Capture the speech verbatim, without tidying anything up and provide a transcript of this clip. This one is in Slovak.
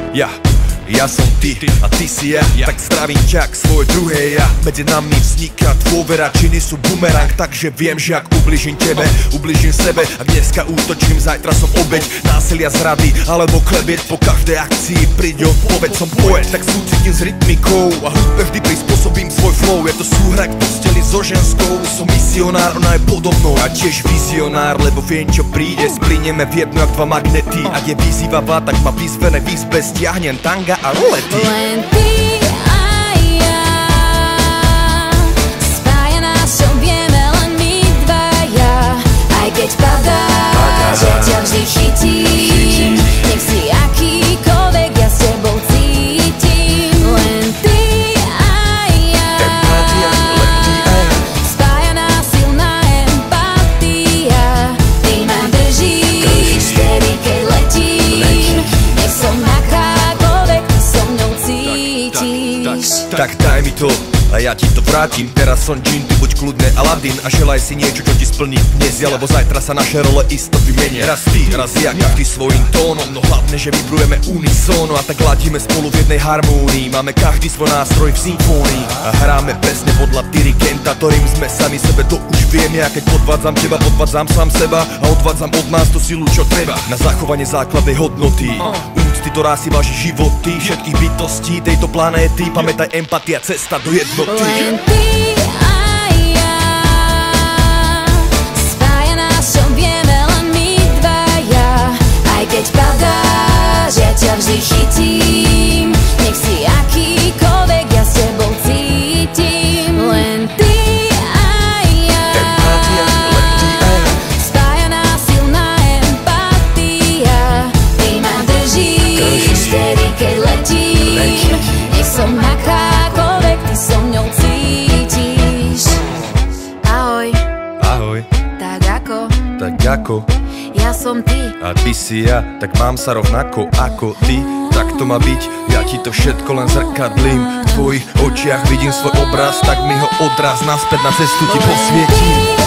Ja, ja som ty a ty si ja, ja. Tak zdravím ťa k svoje druhé ja. Medzi nami vzniká dôvera, činy sú bumerang. Takže viem, že ak ubližím tebe, ubližím sebe. Ak dneska útočím, zajtra som obeť násilia, zrady alebo klebiet. Po každej akcii príď odpoveď, som poet, tak súcitím s rytmikou a hudbe vždy prispôsobím svoj flow. Je to súhra k posteli so ženskou. Som misionár, ona je podobnou a tiež vizionár, lebo viem, čo príde. Splínieme v jedno jak dva magnety. Ak je vyzývavá, tak ma výzvené výzbe stiahnem tanga a rolety. Len ty a ja, spája nás, čo vieme len my dvaja. Aj keď padá, že ťa vždy chytím, nech si akýkoľvek, ja s tebou cítim. Len ty a ja, spája nás silná empatia. Ty ma držíš, vtedy keď letím, nech som akákoľvek, ty so mnou cítiš. Tak daj mi to a ja ti to vrátim. Teraz som džin, ty buď kľudne Aladín a želaj si niečo, čo ti splní dnes, lebo zajtra sa naše role isto vymenia. Raz ty, raz ja, každý svojím tónom, no hlavne, že vybrujeme unisóno a tak ladíme spolu v jednej harmónii. Máme každý svoj nástroj v symfónii a hráme presne podľa dirigenta, ktorým sme sami sebe, to už viem ja. Keď podvádzam teba, podvádzam sám seba a odvádzam od nás tú silu, čo treba na zachovanie základnej hodnoty, úcty, ktorá si váži životy všetkých bytostí tejto planéty. Pamätaj, empatia, cesta do jednoty. Len ty a ja, spája nás, čo vieme len my dvaja. Aj keď padá, že ťa vždy chytím, nech si akýkoľvek, ja s tebou cítim. Len ty a ja, spája nás silná empatia. Ty ma držíš, vtedy keď letím, nech som akákoľvek, ty so mňou cítiš. Ahoj, Ahoj, tak ako tak ako ja som ty. a ty si ja, tak mám sa rovnako ako ty. Tak to má byť, ja ti to všetko len zrkadlím. V tvojich očiach vidím svoj obraz, tak mi ho odraz naspäť na cestu ti posvietím.